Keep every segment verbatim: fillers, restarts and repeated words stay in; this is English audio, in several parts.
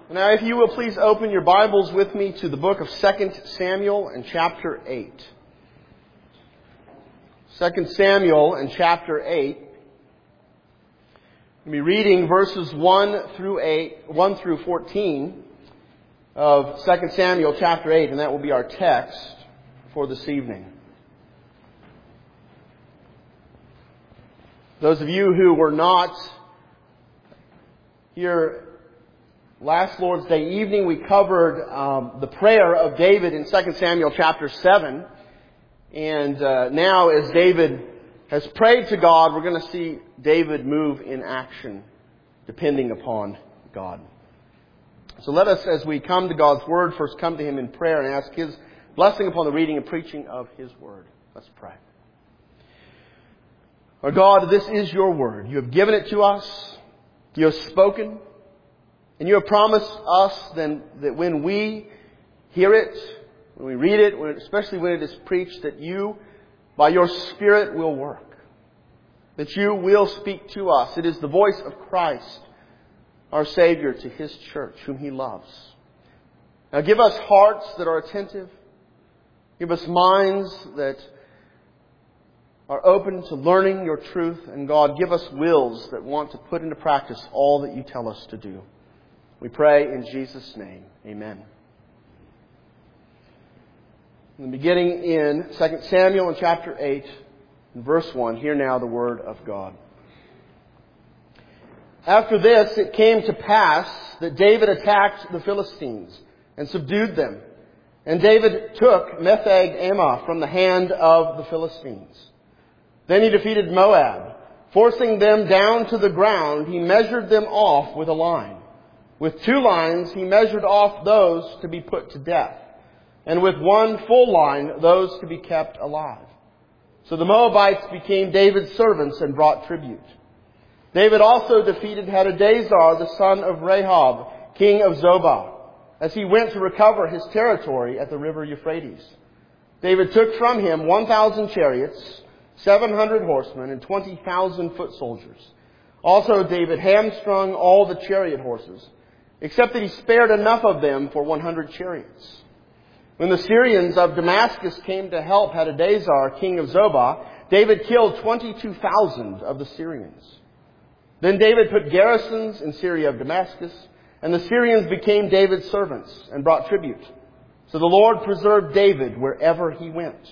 Now, if you will please open your Bibles with me to the book of Second Samuel and chapter eight. Second Samuel and chapter eight. We'll be reading verses one through eight, one through fourteen of Second Samuel chapter eight, and that will be our text for this evening. Those of you who were not here last Lord's Day evening, we covered um, the prayer of David in Second Samuel chapter seven. And uh, now as David has prayed to God, we're going to see David move in action, depending upon God. So let us, as we come to God's Word, first come to Him in prayer and ask His blessing upon the reading and preaching of His Word. Let's pray. Our God, this is Your Word. You have given it to us. You have spoken. And You have promised us then that when we hear it, when we read it, especially when it is preached, that You, by Your Spirit, will work. That You will speak to us. It is the voice of Christ, our Savior, to His church, whom He loves. Now give us hearts that are attentive. Give us minds that are open to learning Your truth. And God, give us wills that want to put into practice all that You tell us to do. We pray in Jesus' name. Amen. In the beginning in Second Samuel in chapter eight, in verse one, hear now the word of God. After this, it came to pass that David attacked the Philistines and subdued them. And David took Metheg-ammah from the hand of the Philistines. Then he defeated Moab. Forcing them down to the ground, he measured them off with a line. With two lines, he measured off those to be put to death. And with one full line, those to be kept alive. So the Moabites became David's servants and brought tribute. David also defeated Hadadezer, the son of Rehob, king of Zobah, as he went to recover his territory at the river Euphrates. David took from him one thousand chariots, seven hundred horsemen, and twenty thousand foot soldiers. Also David hamstrung all the chariot horses, except that he spared enough of them for one hundred chariots. When the Syrians of Damascus came to help Hadadezer, king of Zobah, David killed twenty-two thousand of the Syrians. Then David put garrisons in Syria of Damascus, and the Syrians became David's servants and brought tribute. So the Lord preserved David wherever he went.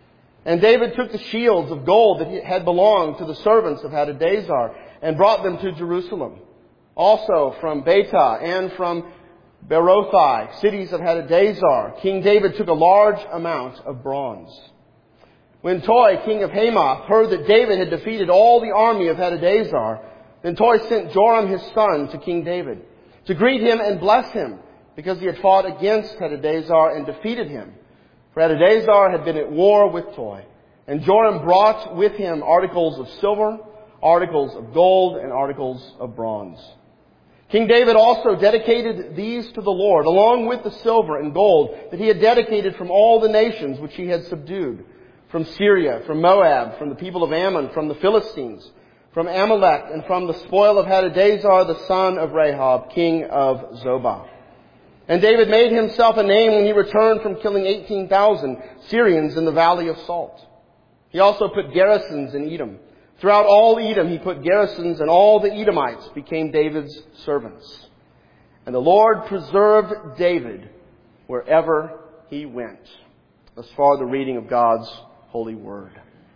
And David took the shields of gold that had belonged to the servants of Hadadezer and brought them to Jerusalem. Also from Betah and from Berothai, cities of Hadadezer, King David took a large amount of bronze. When Toi, king of Hamath, heard that David had defeated all the army of Hadadezer, then Toi sent Joram his son to King David to greet him and bless him, because he had fought against Hadadezer and defeated him. For Hadadezer had been at war with Toi. And Joram brought with him articles of silver, articles of gold, and articles of bronze. King David also dedicated these to the Lord, along with the silver and gold that he had dedicated from all the nations which he had subdued, from Syria, from Moab, from the people of Ammon, from the Philistines, from Amalek, and from the spoil of Hadadezer, the son of Rehob, king of Zobah. And David made himself a name when he returned from killing eighteen thousand Syrians in the Valley of Salt. He also put garrisons in Edom. Throughout all Edom he put garrisons, and all the Edomites became David's servants. And the Lord preserved David wherever he went. Thus far the reading of God's holy word.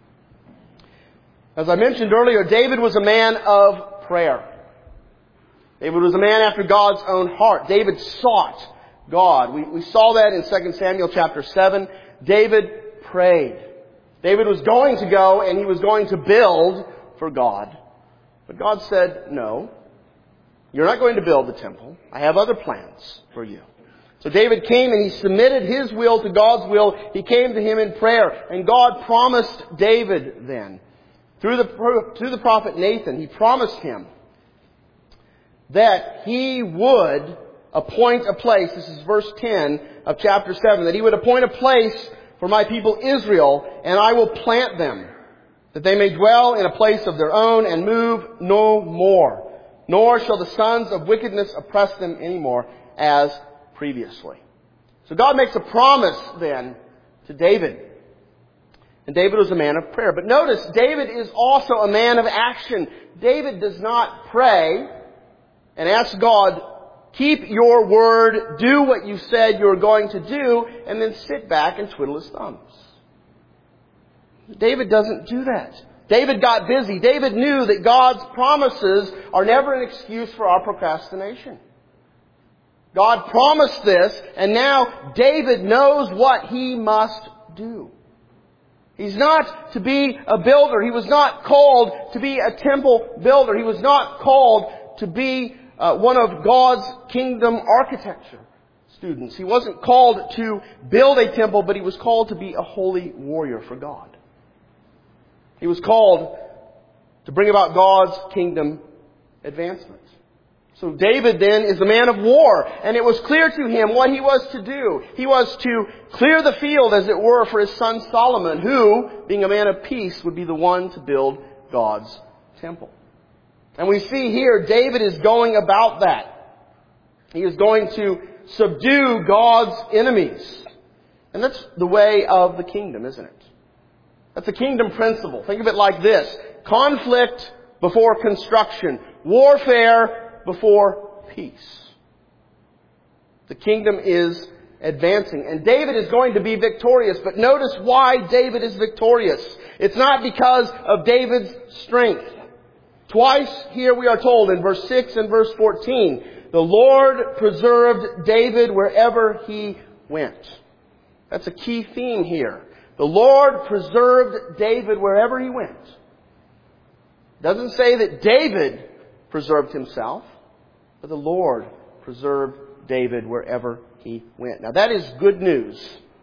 As I mentioned earlier, David was a man of prayer. David was a man after God's own heart. David sought God. We, we saw that in Second Samuel chapter seven. David prayed. David was going to go and he was going to build for God. But God said, no, you're not going to build the temple. I have other plans for you. So David came and he submitted his will to God's will. He came to Him in prayer. And God promised David then, through the, through the prophet Nathan, He promised him that He would appoint a place. This is verse ten of chapter seven. That He would appoint a place for my people Israel, and I will plant them, that they may dwell in a place of their own and move no more. nor shall the sons of wickedness oppress them anymore as previously. So God makes a promise then to David. And David was a man of prayer. But notice, David is also a man of action. David does not pray and ask God, keep your word, do what you said you were going to do, and then sit back and twiddle his thumbs. David doesn't do that. David got busy. David knew that God's promises are never an excuse for our procrastination. God promised this, and now David knows what he must do. He's not to be a builder. He was not called to be a temple builder. He was not called to be uh, one of God's kingdom architecture students. He wasn't called to build a temple, but he was called to be a holy warrior for God. He was called to bring about God's kingdom advancement. So David then is a man of war, and it was clear to him what he was to do. He was to clear the field, as it were, for his son Solomon, who, being a man of peace, would be the one to build God's temple. And we see here David is going about that. He is going to subdue God's enemies. And that's the way of the kingdom, isn't it? That's a kingdom principle. Think of it like this. Conflict before construction. Warfare before peace. The kingdom is advancing. And David is going to be victorious. But notice why David is victorious. It's not because of David's strength. Twice here we are told in verse six and verse fourteen, the Lord preserved David wherever he went. That's a key theme here. The Lord preserved David wherever he went. It doesn't say that David preserved himself, but the Lord preserved David wherever he went. Now that is good news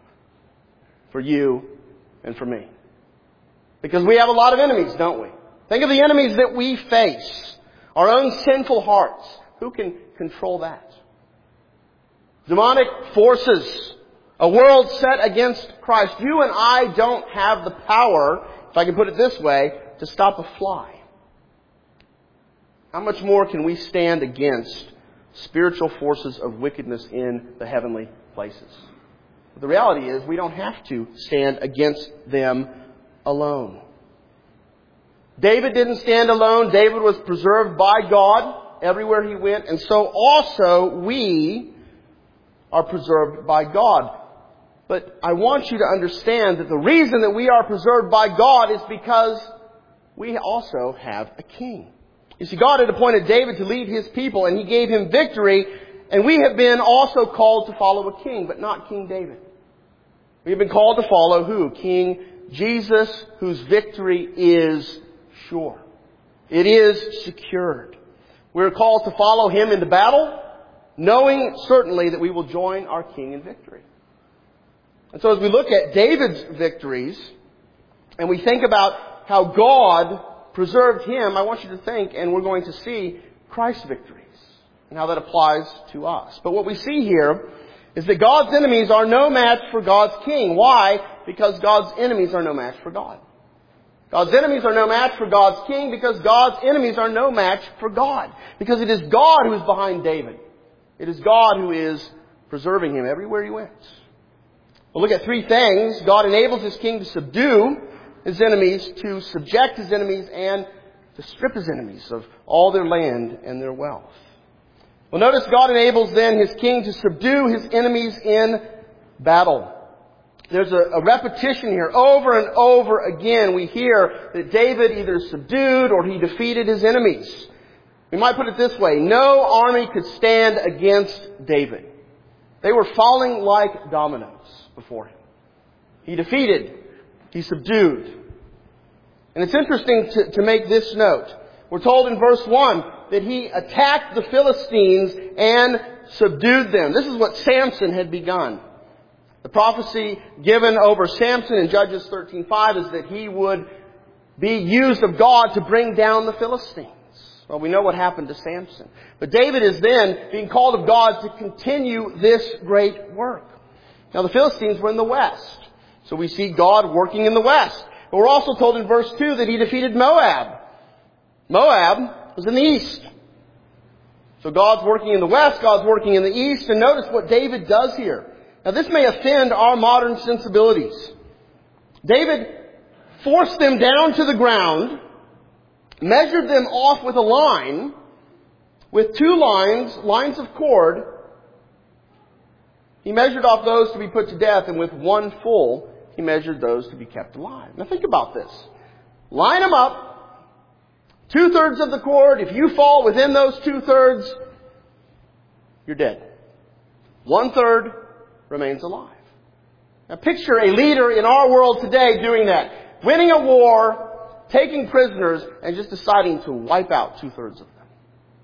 for you and for me. Because we have a lot of enemies, don't we? Think of the enemies that we face. Our own sinful hearts. Who can control that? Demonic forces. A world set against Christ. You and I don't have the power, if I can put it this way, to stop a fly. How much more can we stand against spiritual forces of wickedness in the heavenly places? But the reality is we don't have to stand against them alone. David didn't stand alone. David was preserved by God everywhere he went. And so also we are preserved by God. But I want you to understand that the reason that we are preserved by God is because we also have a king. You see, God had appointed David to lead his people, and he gave him victory. And we have been also called to follow a king, but not King David. We have been called to follow who? King Jesus, whose victory is sure. It is secured. We're called to follow him into battle, knowing certainly that we will join our king in victory. And so as we look at David's victories, and we think about how God preserved him, I want you to think, and we're going to see Christ's victories and how that applies to us. But what we see here is that God's enemies are no match for God's king. Why? Because God's enemies are no match for God. God's enemies are no match for God's king because God's enemies are no match for God. Because it is God who is behind David. It is God who is preserving him everywhere he went. We'll look at three things. God enables his king to subdue his enemies, to subject his enemies, and to strip his enemies of all their land and their wealth. Well, notice God enables then his king to subdue his enemies in battle. There's a, a repetition here. Over and over again we hear that David either subdued or he defeated his enemies. We might put it this way. No army could stand against David. They were falling like dominoes before him. He defeated. He subdued. And it's interesting to, to make this note. We're told in verse one that he attacked the Philistines and subdued them. This is what Samson had begun. The prophecy given over Samson in Judges thirteen five is that he would be used of God to bring down the Philistines. Well, we know what happened to Samson. But David is then being called of God to continue this great work. Now, the Philistines were in the west. So we see God working in the west. But we're also told in verse two that he defeated Moab. Moab was in the east. So God's working in the west, God's working in the east, and notice what David does here. Now this may offend our modern sensibilities. David forced them down to the ground, measured them off with a line, with two lines, lines of cord. He measured off those to be put to death, and with one full, he measured those to be kept alive. Now think about this. Line them up, two-thirds of the cord. If you fall within those two-thirds, you're dead. One-third remains alive. Now picture a leader in our world today doing that. Winning a war, taking prisoners, and just deciding to wipe out two-thirds of them.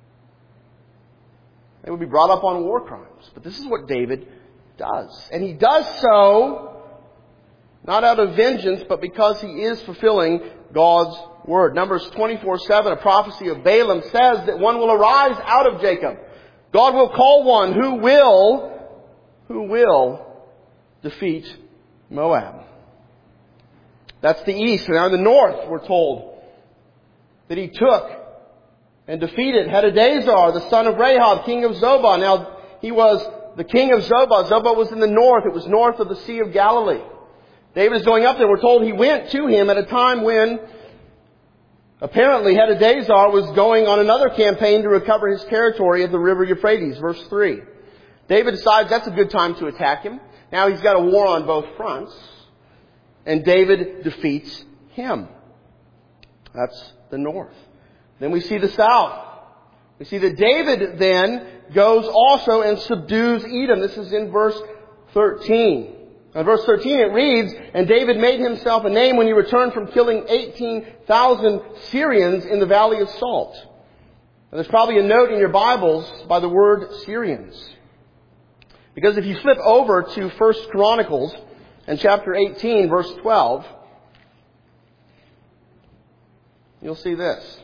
They would be brought up on war crimes. But this is what David does. And he does so not out of vengeance, but because he is fulfilling God's word. Numbers twenty-four seven, a prophecy of Balaam, says that one will arise out of Jacob. God will call one who will, who will defeat Moab. That's the east. Now in the north, we're told that he took and defeated Hadadezer, the son of Rahab, king of Zobah. Now, he was the king of Zobah. Zobah was in the north. It was north of the Sea of Galilee. David is going up there. We're told he went to him at a time when apparently Hadadezer was going on another campaign to recover his territory of the river Euphrates. Verse three. David decides that's a good time to attack him. Now he's got a war on both fronts. And David defeats him. That's the north. Then we see the south. We see that David then goes also and subdues Edom. This is in verse thirteen. In verse thirteen it reads, "And David made himself a name when he returned from killing eighteen thousand Syrians in the Valley of Salt." And there's probably a note in your Bibles by the word Syrians. Because if you flip over to First Chronicles and chapter eighteen, verse twelve, you'll see this.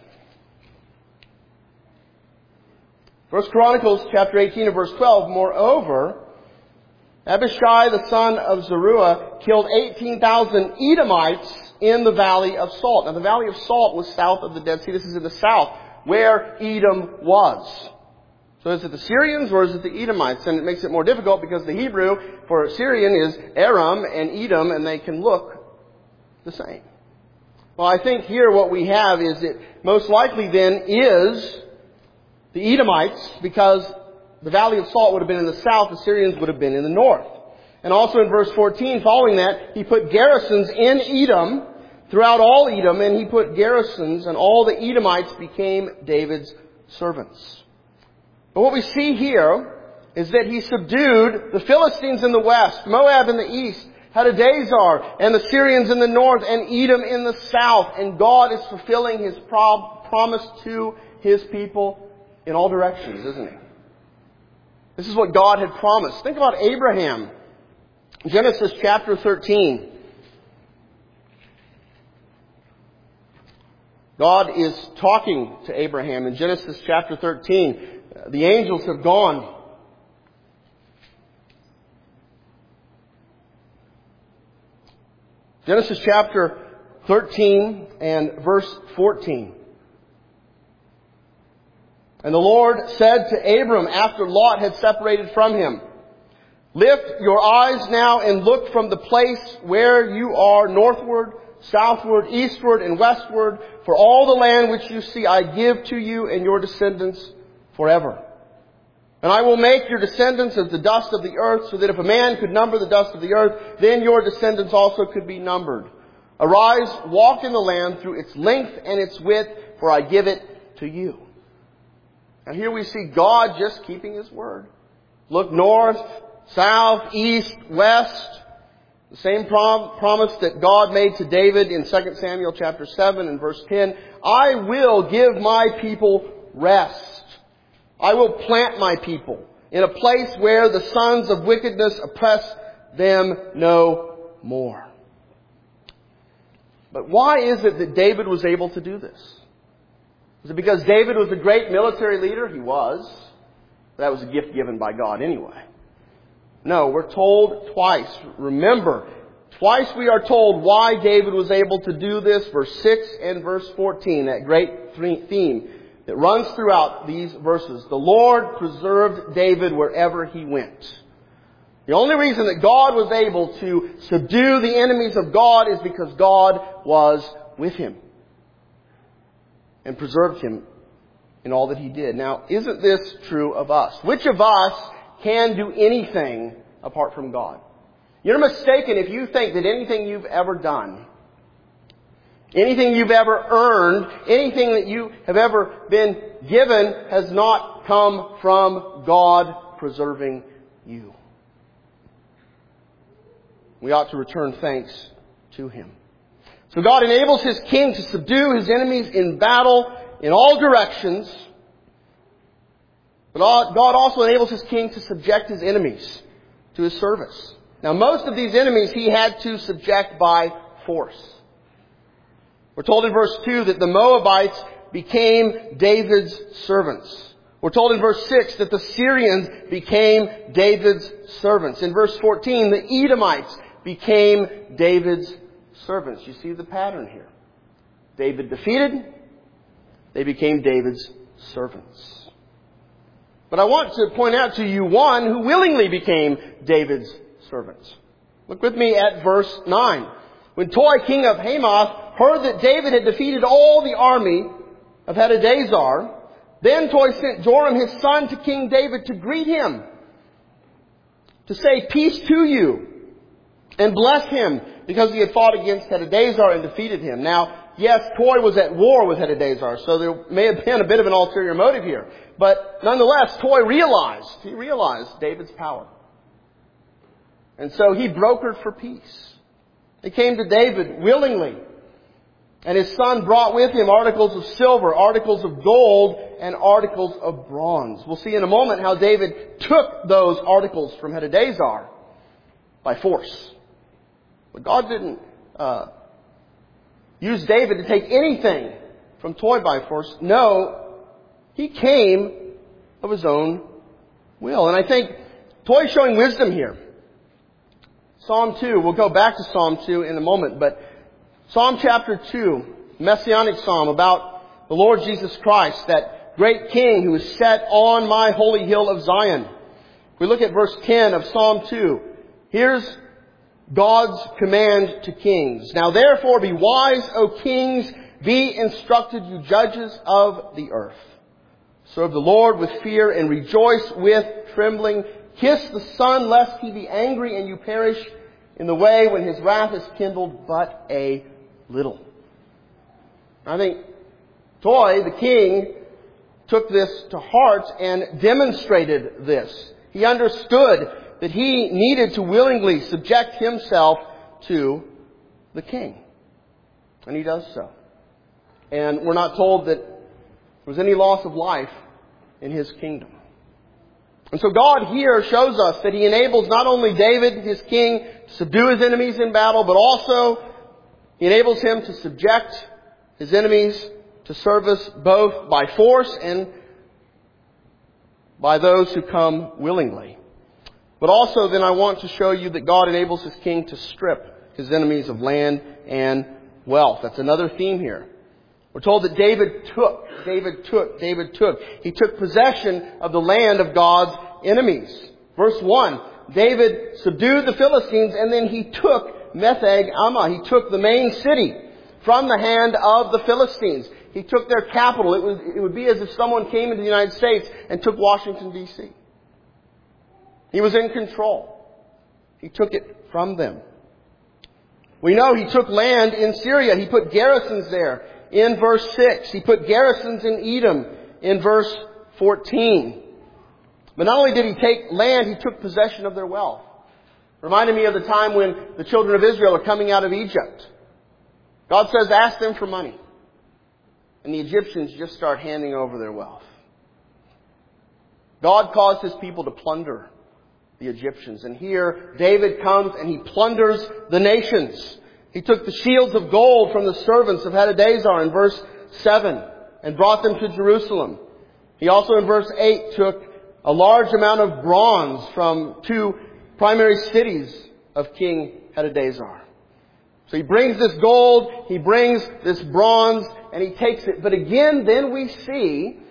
First Chronicles chapter eighteen and verse twelve, "Moreover, Abishai the son of Zeruiah killed eighteen thousand Edomites in the Valley of Salt." Now the Valley of Salt was south of the Dead Sea. This is in the south, where Edom was. So is it the Syrians or is it the Edomites? And it makes it more difficult because the Hebrew for Syrian is Aram and Edom, and they can look the same. Well, I think here what we have is it most likely then is the Edomites, because the Valley of Salt would have been in the south, the Syrians would have been in the north. And also in verse fourteen, following that, he put garrisons in Edom, throughout all Edom, and he put garrisons, and all the Edomites became David's servants. But what we see here is that he subdued the Philistines in the west, Moab in the east, Hadadezer, and the Syrians in the north, and Edom in the south. And God is fulfilling His pro- promise to His people in all directions, isn't He? This is what God had promised. Think about Abraham. Genesis chapter thirteen. God is talking to Abraham in Genesis chapter thirteen. The angels have gone. Genesis chapter thirteen and verse fourteen. "And the Lord said to Abram after Lot had separated from him, Lift your eyes now and look from the place where you are northward, southward, eastward, and westward, for all the land which you see I give to you and your descendants forever. And I will make your descendants as the dust of the earth, so that if a man could number the dust of the earth, then your descendants also could be numbered. Arise, walk in the land through its length and its width, for I give it to you." And here we see God just keeping His word. Look north, south, east, west. The same prom- promise that God made to David in Second Samuel chapter seven and verse ten. "I will give my people rest. I will plant my people in a place where the sons of wickedness oppress them no more." But why is it that David was able to do this? Is it because David was a great military leader? He was. That was a gift given by God anyway. No, we're told twice. Remember, twice we are told why David was able to do this. Verse six and verse fourteen, that great theme. that runs throughout these verses. The Lord preserved David wherever he went. The only reason that God was able to subdue the enemies of God is because God was with him and preserved him in all that he did. Now, isn't this true of us? Which of us can do anything apart from God? You're mistaken if you think that anything you've ever done, anything you've ever earned, anything that you have ever been given has not come from God preserving you. We ought to return thanks to him. So God enables his king to subdue his enemies in battle in all directions. But God also enables his king to subject his enemies to his service. Now, most of these enemies he had to subject by force. We're told in verse two that the Moabites became David's servants. We're told in verse six that the Syrians became David's servants. In verse fourteen, the Edomites became David's servants. You see the pattern here. David defeated, they became David's servants. But I want to point out to you one who willingly became David's servants. Look with me at verse nine. When Toi, king of Hamath, heard that David had defeated all the army of Hadadezer, then Toi sent Joram his son to King David to greet him, to say, "Peace to you," and bless him, because he had fought against Hadadezer and defeated him. Now, yes, Toi was at war with Hadadezer, so there may have been a bit of an ulterior motive here. But nonetheless, Toi realized, he realized David's power. And so he brokered for peace. He came to David willingly. And his son brought with him articles of silver, articles of gold, and articles of bronze. We'll see in a moment how David took those articles from Hadadezer by force. But God didn't uh, use David to take anything from Toi by force. No, he came of his own will. And I think Toi's showing wisdom here. Psalm two, we'll go back to Psalm two in a moment, but Psalm chapter two, Messianic Psalm about the Lord Jesus Christ, that great King who is set on my holy hill of Zion. If we look at verse ten of Psalm two, here's God's command to kings. "Now therefore be wise, O kings, be instructed, you judges of the earth. Serve the Lord with fear and rejoice with trembling. Kiss the Son, lest he be angry and you perish in the way when his wrath is kindled but a little." I think Toi, the king, took this to heart and demonstrated this. He understood that he needed to willingly subject himself to the king. And he does so. And we're not told that there was any loss of life in his kingdom. And so God here shows us that he enables not only David, his king, to subdue his enemies in battle, but also he enables him to subject his enemies to service both by force and by those who come willingly. But also then I want to show you that God enables his king to strip his enemies of land and wealth. That's another theme here. We're told that David took, David took, David took. He took possession of the land of God's enemies. Verse one, David subdued the Philistines and then he took Metheg Ammah. He took the main city from the hand of the Philistines. He took their capital. It was, it would be as if someone came into the United States and took Washington, D C He was in control. He took it from them. We know he took land in Syria. He put garrisons there in verse six. He put garrisons in Edom in verse fourteen. But not only did he take land, he took possession of their wealth. Reminded me of the time when the children of Israel are coming out of Egypt. God says, ask them for money. And the Egyptians just start handing over their wealth. God caused his people to plunder the Egyptians. And here David comes and he plunders the nations. He took the shields of gold from the servants of Hadadezer in verse seven and brought them to Jerusalem. He also in verse eight took a large amount of bronze from two primary cities of King Hadadezer. So he brings this gold, he brings this bronze, and he takes it. But again, then we see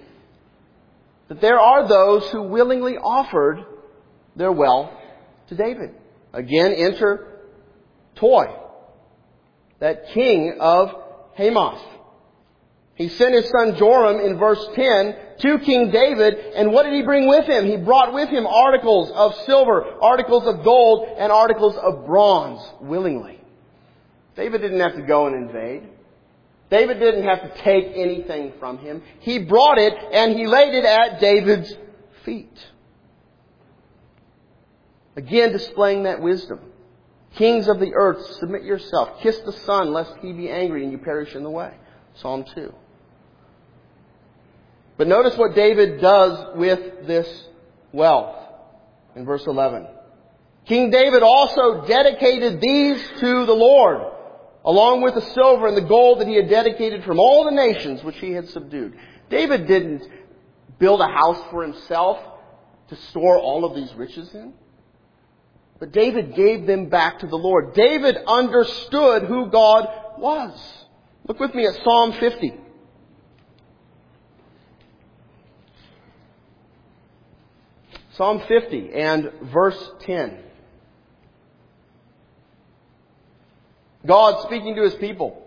that there are those who willingly offered their wealth to David. Again, enter Toi, that king of Hamath. He sent his son Joram in verse ten to King David, and what did he bring with him? He brought with him articles of silver, articles of gold, and articles of bronze, willingly. David didn't have to go and invade. David didn't have to take anything from him. He brought it and he laid it at David's feet. Again, displaying that wisdom. Kings of the earth, submit yourself. Kiss the Son, lest he be angry and you perish in the way. Psalm two. But notice what David does with this wealth in verse eleven. King David also dedicated these to the Lord, along with the silver and the gold that he had dedicated from all the nations which he had subdued. David didn't build a house for himself to store all of these riches in. But David gave them back to the Lord. David understood who God was. Look with me at Psalm fifty. Psalm fifty and verse ten. God speaking to His people.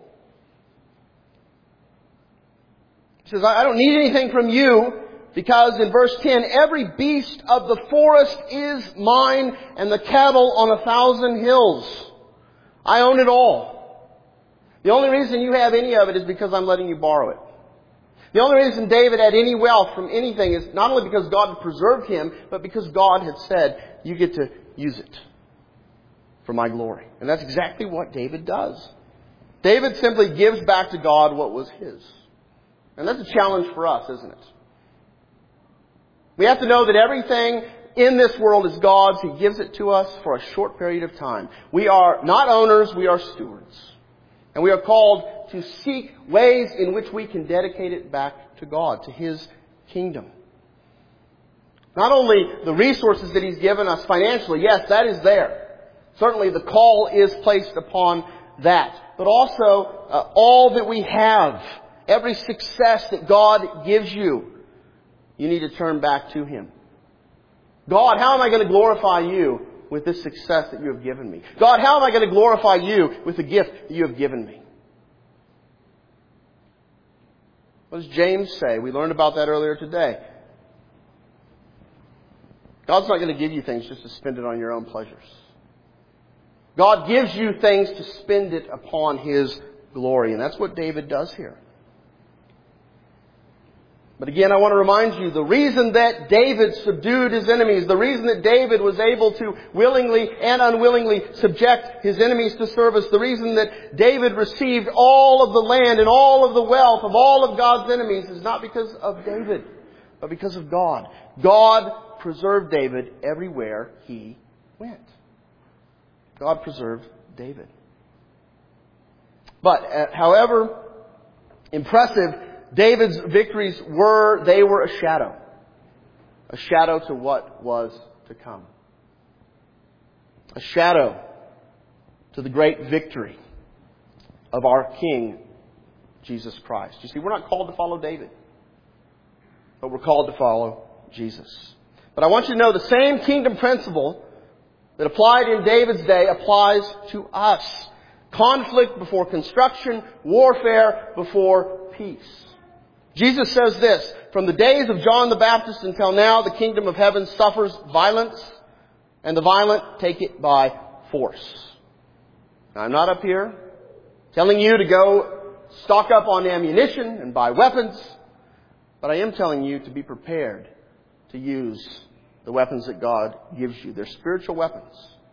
He says, I don't need anything from you, because in verse ten, every beast of the forest is mine, and the cattle on a thousand hills. I own it all. The only reason you have any of it is because I'm letting you borrow it. The only reason David had any wealth from anything is not only because God had preserved him, but because God had said, you get to use it for my glory. And that's exactly what David does. David simply gives back to God what was his. And that's a challenge for us, isn't it? We have to know that everything in this world is God's. He gives it to us for a short period of time. We are not owners, we are stewards. And we are called to seek ways in which we can dedicate it back to God, to His kingdom. Not only the resources that He's given us financially, yes, that is there. Certainly the call is placed upon that. But also uh, all that we have, every success that God gives you, you need to turn back to Him. God, how am I going to glorify you with this success that you have given me? God, how am I going to glorify you with the gift that you have given me? What does James say? We learned about that earlier today. God's not going to give you things just to spend it on your own pleasures. God gives you things to spend it upon His glory. And that's what David does here. But again, I want to remind you, the reason that David subdued his enemies, the reason that David was able to willingly and unwillingly subject his enemies to service, the reason that David received all of the land and all of the wealth of all of God's enemies is not because of David, but because of God. God preserved David everywhere he went. God preserved David. But uh, however impressive David's victories were, they were a shadow. A shadow to what was to come. A shadow to the great victory of our King, Jesus Christ. You see, we're not called to follow David, but we're called to follow Jesus. But I want you to know the same kingdom principle that applied in David's day applies to us. Conflict before construction, warfare before peace. Jesus says this, from the days of John the Baptist until now, the kingdom of heaven suffers violence, and the violent take it by force. Now, I'm not up here telling you to go stock up on ammunition and buy weapons, but I am telling you to be prepared to use the weapons that God gives you. They're spiritual weapons.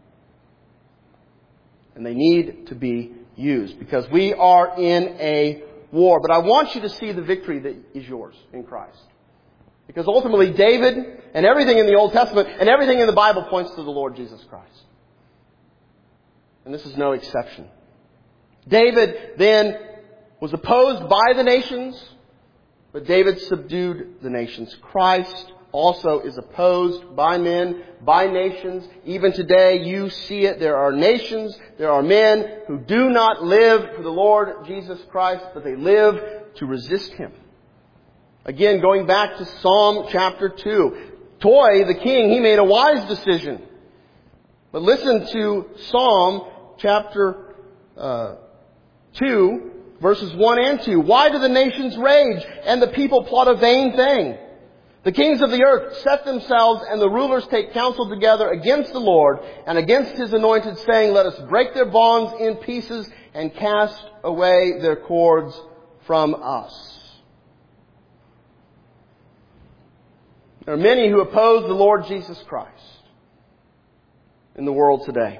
And they need to be used because we are in a war. But I want you to see the victory that is yours in Christ. Because ultimately David and everything in the Old Testament and everything in the Bible points to the Lord Jesus Christ. And this is no exception. David then was opposed by the nations, but David subdued the nations. Christ also is opposed by men, by nations. Even today, you see it. There are nations, there are men who do not live for the Lord Jesus Christ, but they live to resist Him. Again, going back to Psalm chapter two. Toi, the king, he made a wise decision. But listen to Psalm chapter uh, two, verses one and two. Why do the nations rage and the people plot a vain thing? The kings of the earth set themselves and the rulers take counsel together against the Lord and against His anointed, saying, let us break their bonds in pieces and cast away their cords from us. There are many who oppose the Lord Jesus Christ in the world today.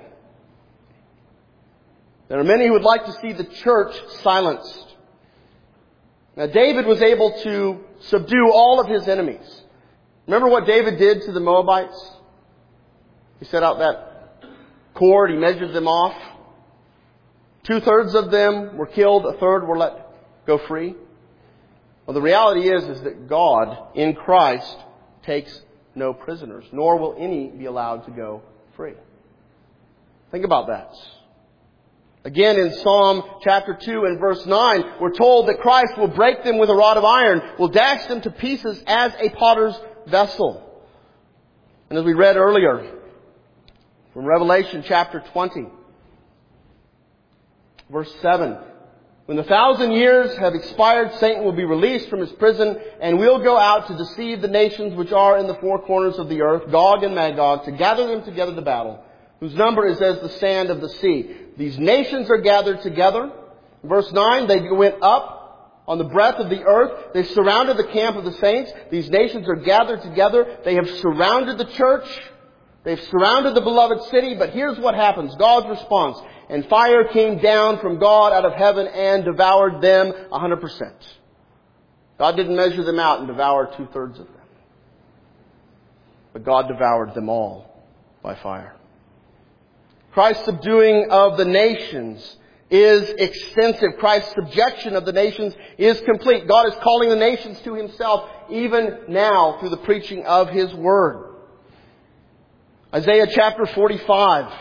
There are many who would like to see the church silenced. Now, David was able to subdue all of his enemies. Remember what David did to the Moabites? He set out that cord, he measured them off. Two-thirds of them were killed, a third were let go free. Well, the reality is, is that God, in Christ, takes no prisoners, nor will any be allowed to go free. Think about that. Again, in Psalm chapter two and verse nine, we're told that Christ will break them with a rod of iron, will dash them to pieces as a potter's vessel. And as we read earlier, from Revelation chapter twenty, verse seven, when the thousand years have expired, Satan will be released from his prison and will go out to deceive the nations which are in the four corners of the earth, Gog and Magog, to gather them together to battle, whose number is as the sand of the sea. These nations are gathered together. Verse nine, they went up on the breadth of the earth. They surrounded the camp of the saints. These nations are gathered together. They have surrounded the church. They've surrounded the beloved city. But here's what happens. God's response. And fire came down from God out of heaven and devoured them one hundred percent. God didn't measure them out and devour two-thirds of them. But God devoured them all by fire. Christ's subduing of the nations is extensive. Christ's subjection of the nations is complete. God is calling the nations to Himself even now through the preaching of His Word. Isaiah chapter forty-five.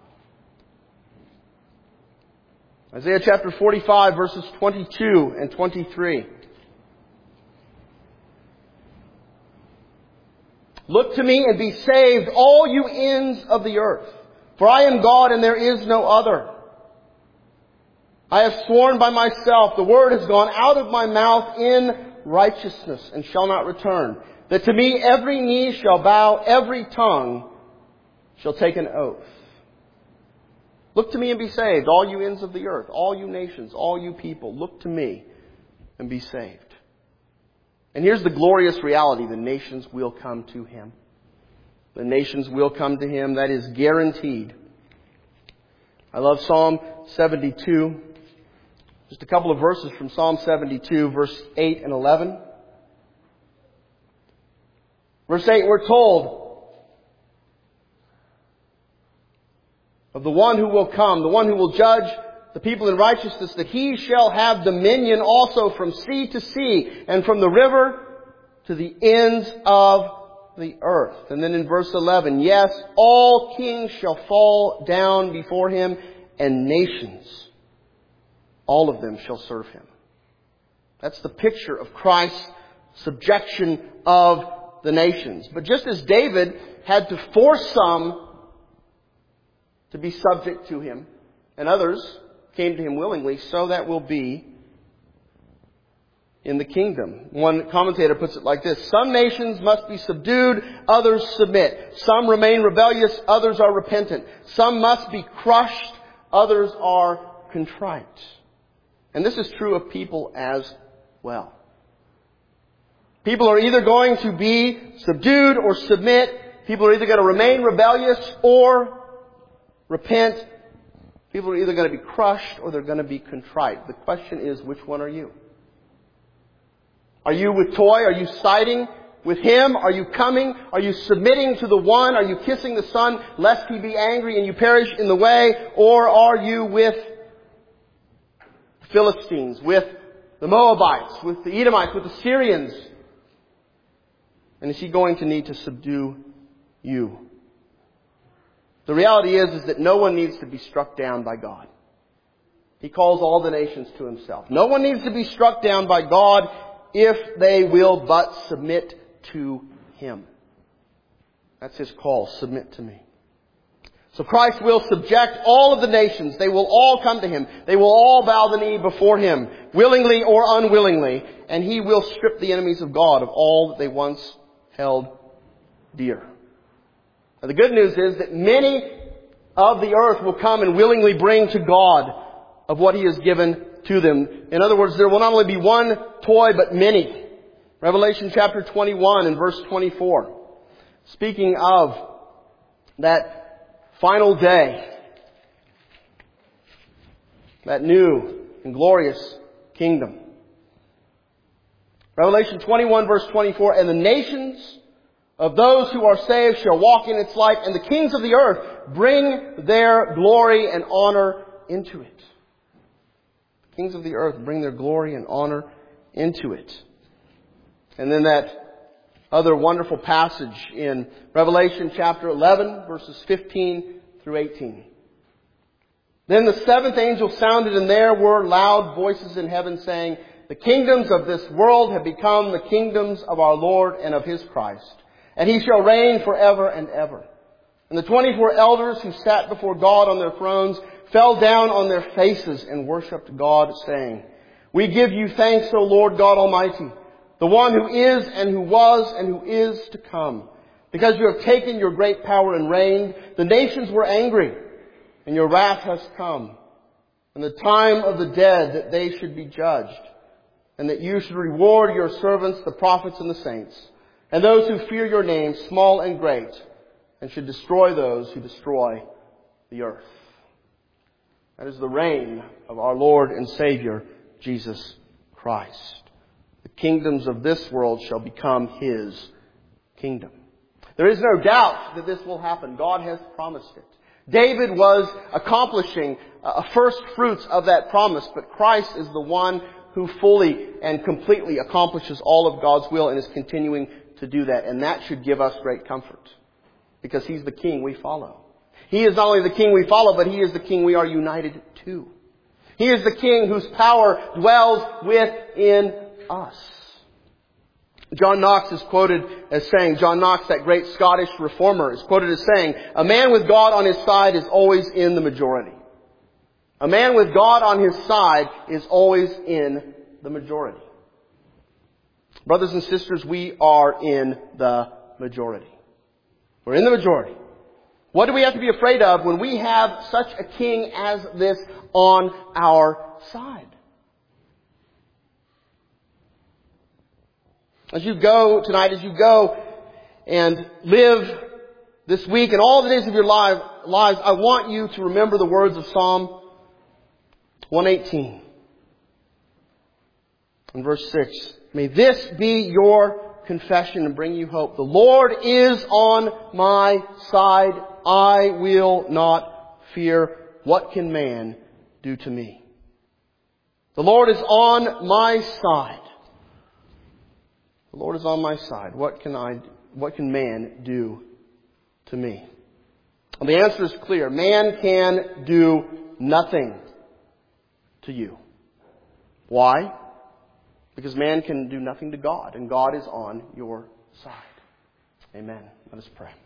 Isaiah chapter forty-five, verses twenty-two and twenty-three. Look to me and be saved, all you ends of the earth. For I am God and there is no other. I have sworn by myself, the word has gone out of my mouth in righteousness and shall not return. That to me every knee shall bow, every tongue shall take an oath. Look to me and be saved, all you ends of the earth, all you nations, all you people. Look to me and be saved. And here's the glorious reality. The nations will come to Him. The nations will come to Him. That is guaranteed. I love Psalm seventy-two. Just a couple of verses from Psalm seventy-two, verse eight and eleven. Verse eight, we're told of the one who will come, the one who will judge the people in righteousness, that He shall have dominion also from sea to sea and from the river to the ends of the earth. And then in verse eleven, yes, all kings shall fall down before Him, and nations, all of them shall serve Him. That's the picture of Christ's subjection of the nations. But just as David had to force some to be subject to him, and others came to Him willingly, so that will be in the kingdom. One commentator puts it like this: some nations must be subdued, others submit. Some remain rebellious, others are repentant. Some must be crushed, others are contrite. And this is true of people as well. People are either going to be subdued or submit. People are either going to remain rebellious or repent. People are either going to be crushed or they're going to be contrite. The question is, which one are you? Are you with Toi? Are you siding with him? Are you coming? Are you submitting to the one? Are you kissing the Son lest He be angry and you perish in the way? Or are you with the Philistines, with the Moabites, with the Edomites, with the Syrians? And is He going to need to subdue you? The reality is, is that no one needs to be struck down by God. He calls all the nations to Himself. No one needs to be struck down by God if they will but submit to Him. That's His call, submit to me. So Christ will subject all of the nations. They will all come to Him. They will all bow the knee before Him, willingly or unwillingly. And He will strip the enemies of God of all that they once held dear. Now, the good news is that many of the earth will come and willingly bring to God of what He has given to them. In other words, there will not only be one toy, but many. Revelation chapter twenty-one and verse twenty-four. Speaking of that final day, that new and glorious kingdom. Revelation twenty-one verse twenty-four, and the nations of those who are saved shall walk in its light, and the kings of the earth bring their glory and honor into it. The kings of the earth bring their glory and honor into it. And then that other wonderful passage in Revelation chapter eleven, verses fifteen through eighteen. Then the seventh angel sounded, and there were loud voices in heaven saying, the kingdoms of this world have become the kingdoms of our Lord and of His Christ, and He shall reign forever and ever. And the twenty-four elders who sat before God on their thrones fell down on their faces and worshipped God, saying, we give you thanks, O Lord God Almighty, the one who is and who was and who is to come. Because you have taken your great power and reigned, the nations were angry, and your wrath has come. And the time of the dead that they should be judged, and that you should reward your servants, the prophets and the saints, and those who fear your name, small and great, and should destroy those who destroy the earth. That is the reign of our Lord and Savior, Jesus Christ. The kingdoms of this world shall become His kingdom. There is no doubt that this will happen. God has promised it. David was accomplishing uh, first fruits of that promise, but Christ is the one who fully and completely accomplishes all of God's will and is continuing to do that. And that should give us great comfort, because He's the King we follow. He is not only the King we follow, but He is the King we are united to. He is the King whose power dwells within us. John Knox is quoted as saying, John Knox, that great Scottish reformer, is quoted as saying, a man with God on his side is always in the majority. A man with God on his side is always in the majority. Brothers and sisters, we are in the majority. We're in the majority. What do we have to be afraid of when we have such a king as this on our side? As you go tonight, as you go and live this week and all the days of your life, lives, I want you to remember the words of Psalm one eighteen. In verse six, may this be your confession and bring you hope. The Lord is on my side. I will not fear. What can man do to me? The Lord is on my side. The Lord is on my side. What can I, what can man do to me? Well, the answer is clear. Man can do nothing to you. Why? Because man can do nothing to God, and God is on your side. Amen. Let us pray.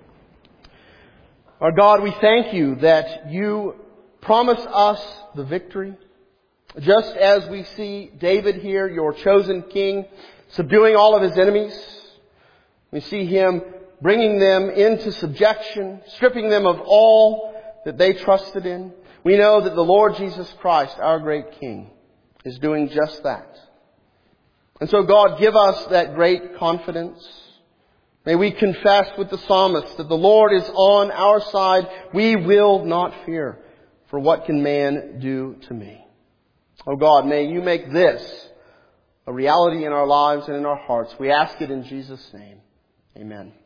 Our God, we thank You that You promise us the victory. Just as we see David here, Your chosen king, subduing all of his enemies. We see him bringing them into subjection, stripping them of all that they trusted in. We know that the Lord Jesus Christ, our great King, is doing just that. And so, God, give us that great confidence. May we confess with the psalmist that the Lord is on our side. We will not fear. For what can man do to me? Oh God, may You make this a reality in our lives and in our hearts. We ask it in Jesus' name. Amen.